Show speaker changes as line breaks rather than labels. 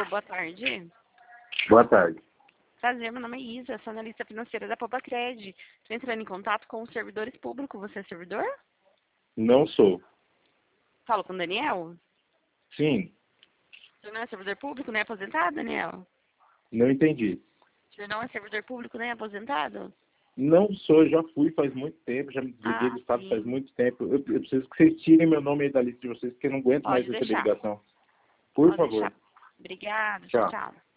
boa tarde.
Boa tarde.
Prazer, meu nome é Isa, sou analista financeira da Pobacred. Estou entrando em contato com os servidores públicos. Você é servidor?
Não sou.
Falo com o Daniel?
Sim.
O senhor não é servidor público, nem aposentado, Daniel?
Não entendi.
O senhor não é servidor público, nem aposentado?
Não sou, já fui faz muito tempo, já me desliguei do Estado faz
Sim.
muito tempo. Eu preciso que vocês tirem meu nome aí da lista de vocês, porque eu não aguento mais
Pode
receber
deixar.
ligação. Por
Pode
favor.
deixar. Obrigada, tchau,
Tchau.
tchau.